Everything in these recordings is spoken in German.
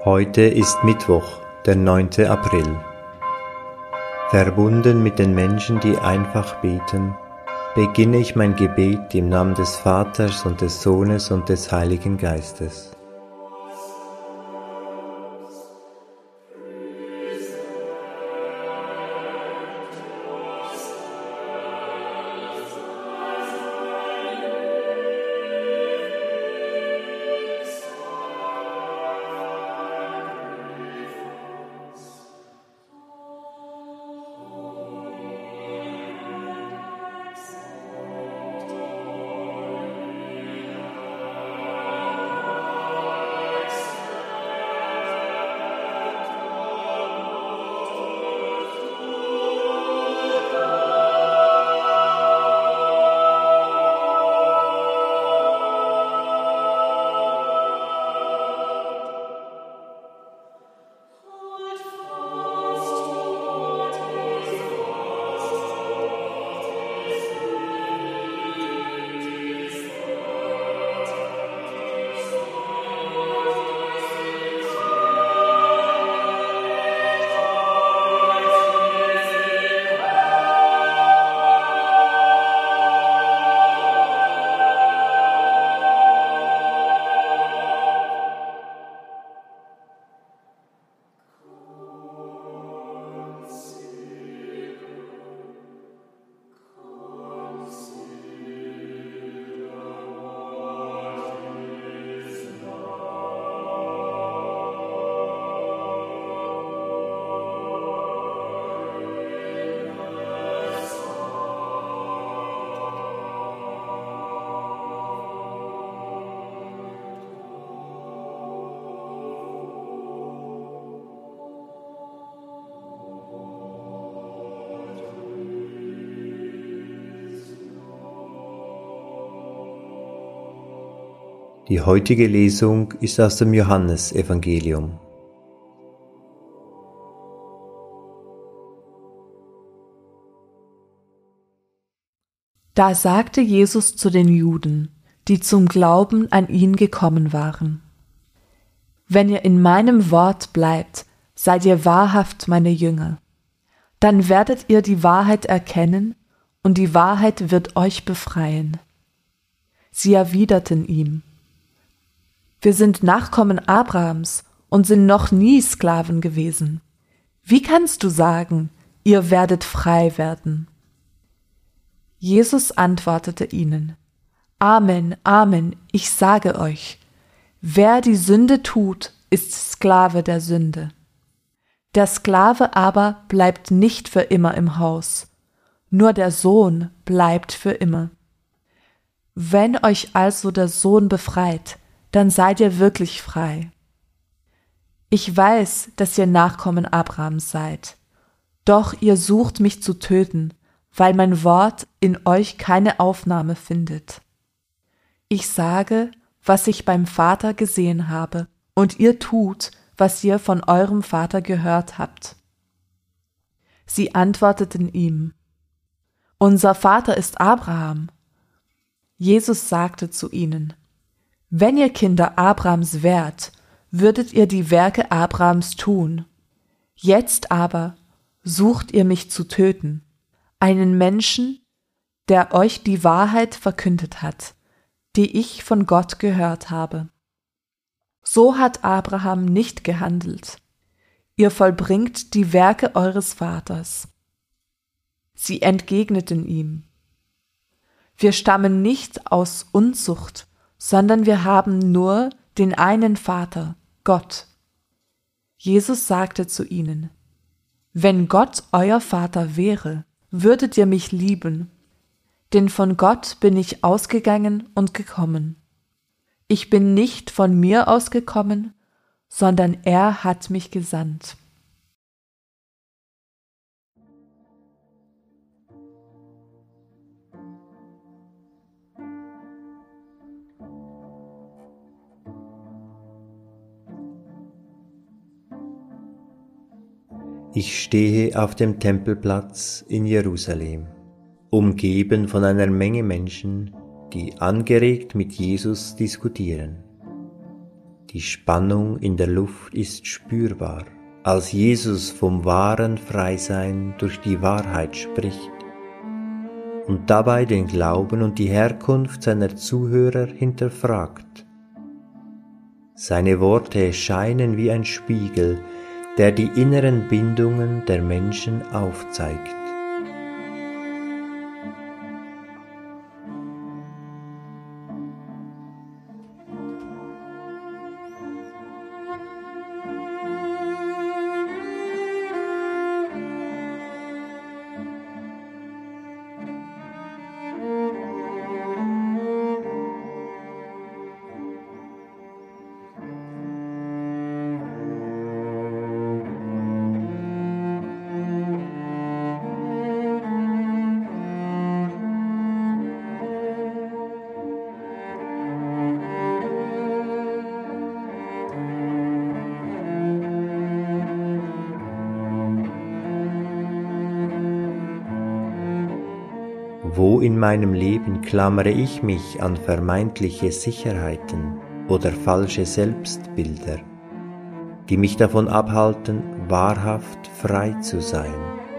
Heute ist Mittwoch, der 9. April. Verbunden mit den Menschen, die einfach beten, beginne ich mein Gebet im Namen des Vaters und des Sohnes und des Heiligen Geistes. Die heutige Lesung ist aus dem Johannesevangelium. Da sagte Jesus zu den Juden, die zum Glauben an ihn gekommen waren: Wenn ihr in meinem Wort bleibt, seid ihr wahrhaft meine Jünger. Dann werdet ihr die Wahrheit erkennen, und die Wahrheit wird euch befreien. Sie erwiderten ihm: Wir sind Nachkommen Abrahams und sind noch nie Sklaven gewesen. Wie kannst du sagen, ihr werdet frei werden? Jesus antwortete ihnen: Amen, Amen, ich sage euch, wer die Sünde tut, ist Sklave der Sünde. Der Sklave aber bleibt nicht für immer im Haus, nur der Sohn bleibt für immer. Wenn euch also der Sohn befreit, dann seid ihr wirklich frei. Ich weiß, dass ihr Nachkommen Abrahams seid, doch ihr sucht mich zu töten, weil mein Wort in euch keine Aufnahme findet. Ich sage, was ich beim Vater gesehen habe, und ihr tut, was ihr von eurem Vater gehört habt. Sie antworteten ihm: Unser Vater ist Abraham. Jesus sagte zu ihnen: Wenn ihr Kinder Abrahams wärt, würdet ihr die Werke Abrahams tun. Jetzt aber sucht ihr mich zu töten, einen Menschen, der euch die Wahrheit verkündet hat, die ich von Gott gehört habe. So hat Abraham nicht gehandelt. Ihr vollbringt die Werke eures Vaters. Sie entgegneten ihm: Wir stammen nicht aus Unzucht, sondern wir haben nur den einen Vater, Gott. Jesus sagte zu ihnen: Wenn Gott euer Vater wäre, würdet ihr mich lieben, denn von Gott bin ich ausgegangen und gekommen. Ich bin nicht von mir ausgekommen, sondern er hat mich gesandt. Ich stehe auf dem Tempelplatz in Jerusalem, umgeben von einer Menge Menschen, die angeregt mit Jesus diskutieren. Die Spannung in der Luft ist spürbar, als Jesus vom wahren Freisein durch die Wahrheit spricht und dabei den Glauben und die Herkunft seiner Zuhörer hinterfragt. Seine Worte scheinen wie ein Spiegel, der die inneren Bindungen der Menschen aufzeigt. Wo in meinem Leben klammere ich mich an vermeintliche Sicherheiten oder falsche Selbstbilder, die mich davon abhalten, wahrhaft frei zu sein?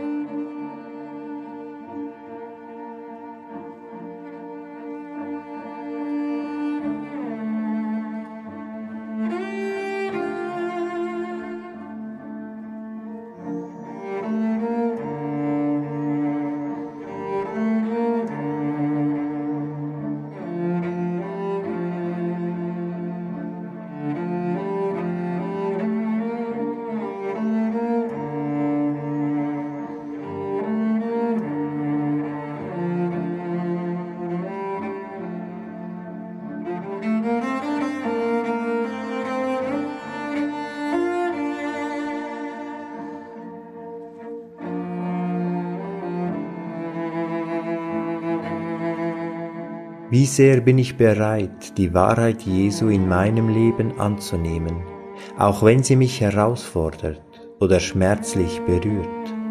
Wie sehr bin ich bereit, die Wahrheit Jesu in meinem Leben anzunehmen, auch wenn sie mich herausfordert oder schmerzlich berührt?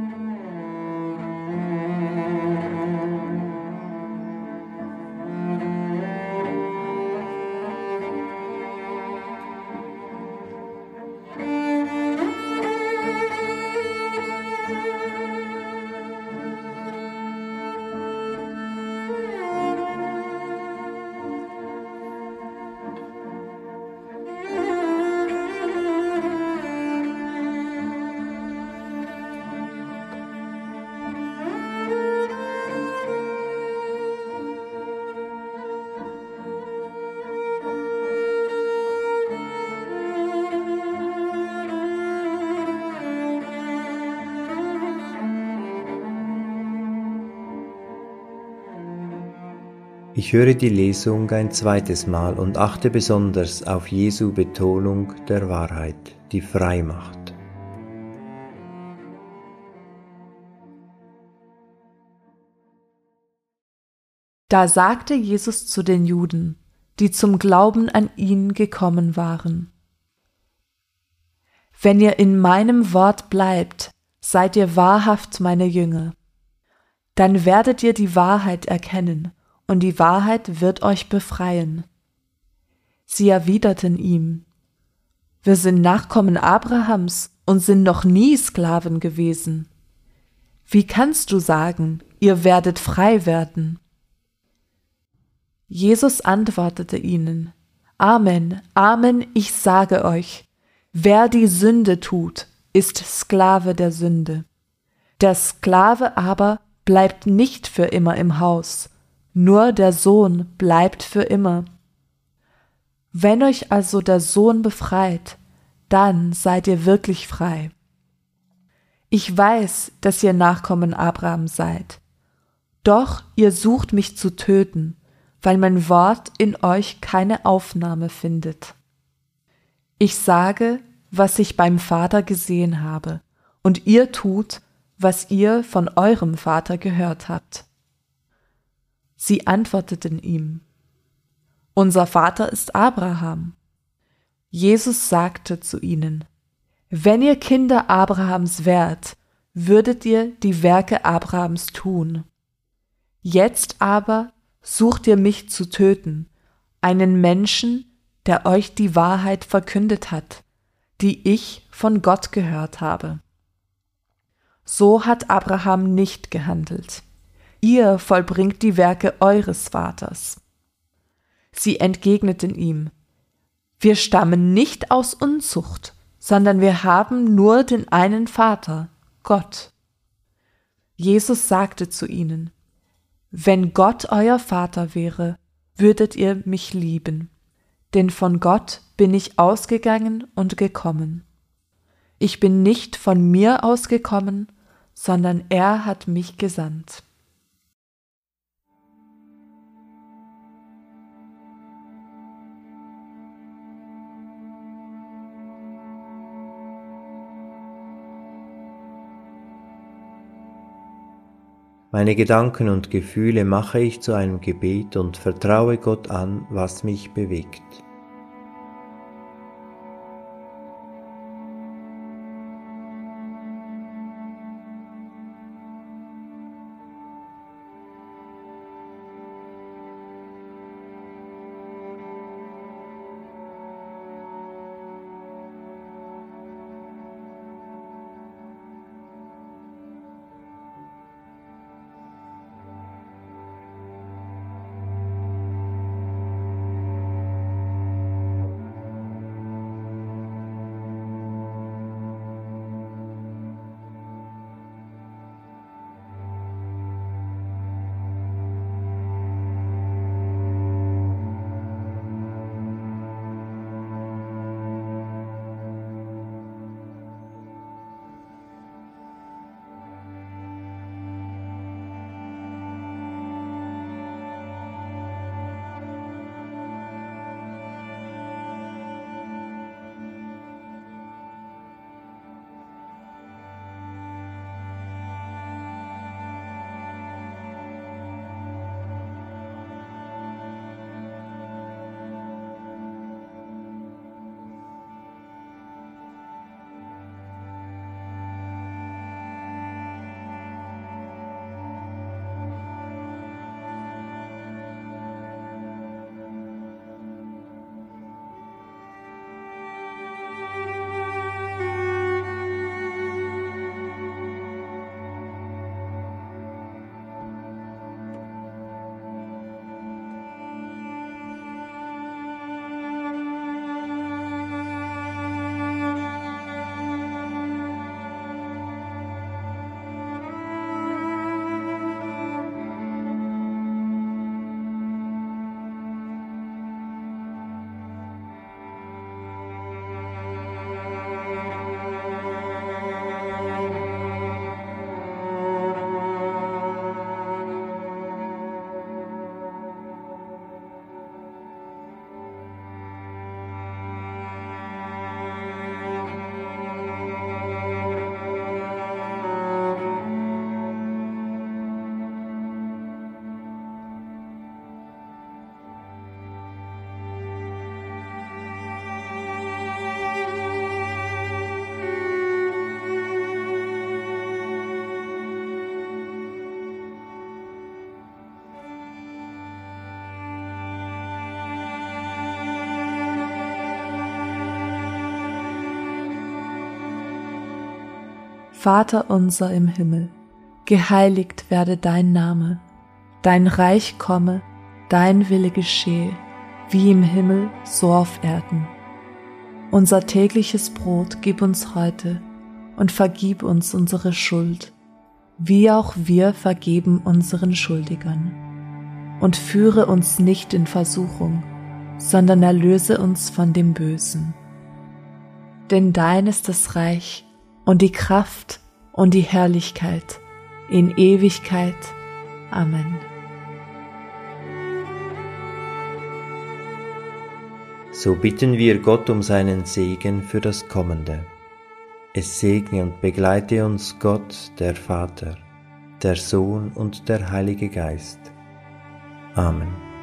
Ich höre die Lesung ein zweites Mal und achte besonders auf Jesu Betonung der Wahrheit, die frei macht. Da sagte Jesus zu den Juden, die zum Glauben an ihn gekommen waren: Wenn ihr in meinem Wort bleibt, seid ihr wahrhaft meine Jünger. Dann werdet ihr die Wahrheit erkennen, und die Wahrheit wird euch befreien. Sie erwiderten ihm: Wir sind Nachkommen Abrahams und sind noch nie Sklaven gewesen. Wie kannst du sagen, ihr werdet frei werden? Jesus antwortete ihnen: Amen, Amen, ich sage euch, wer die Sünde tut, ist Sklave der Sünde. Der Sklave aber bleibt nicht für immer im Haus, nur der Sohn bleibt für immer. Wenn euch also der Sohn befreit, dann seid ihr wirklich frei. Ich weiß, dass ihr Nachkommen Abraham seid. Doch ihr sucht mich zu töten, weil mein Wort in euch keine Aufnahme findet. Ich sage, was ich beim Vater gesehen habe, und ihr tut, was ihr von eurem Vater gehört habt. Sie antworteten ihm: Unser Vater ist Abraham. Jesus sagte zu ihnen: Wenn ihr Kinder Abrahams wärt, würdet ihr die Werke Abrahams tun. Jetzt aber sucht ihr mich zu töten, einen Menschen, der euch die Wahrheit verkündet hat, die ich von Gott gehört habe. So hat Abraham nicht gehandelt. Ihr vollbringt die Werke eures Vaters. Sie entgegneten ihm: Wir stammen nicht aus Unzucht, sondern wir haben nur den einen Vater, Gott. Jesus sagte zu ihnen: Wenn Gott euer Vater wäre, würdet ihr mich lieben, denn von Gott bin ich ausgegangen und gekommen. Ich bin nicht von mir ausgekommen, sondern er hat mich gesandt. Meine Gedanken und Gefühle mache ich zu einem Gebet und vertraue Gott an, was mich bewegt. Vater unser im Himmel, geheiligt werde dein Name, dein Reich komme, dein Wille geschehe, wie im Himmel, so auf Erden. Unser tägliches Brot gib uns heute und vergib uns unsere Schuld, wie auch wir vergeben unseren Schuldigern. Und führe uns nicht in Versuchung, sondern erlöse uns von dem Bösen. Denn dein ist das Reich und die Kraft und die Herrlichkeit in Ewigkeit. Amen. So bitten wir Gott um seinen Segen für das Kommende. Es segne und begleite uns Gott, der Vater, der Sohn und der Heilige Geist. Amen.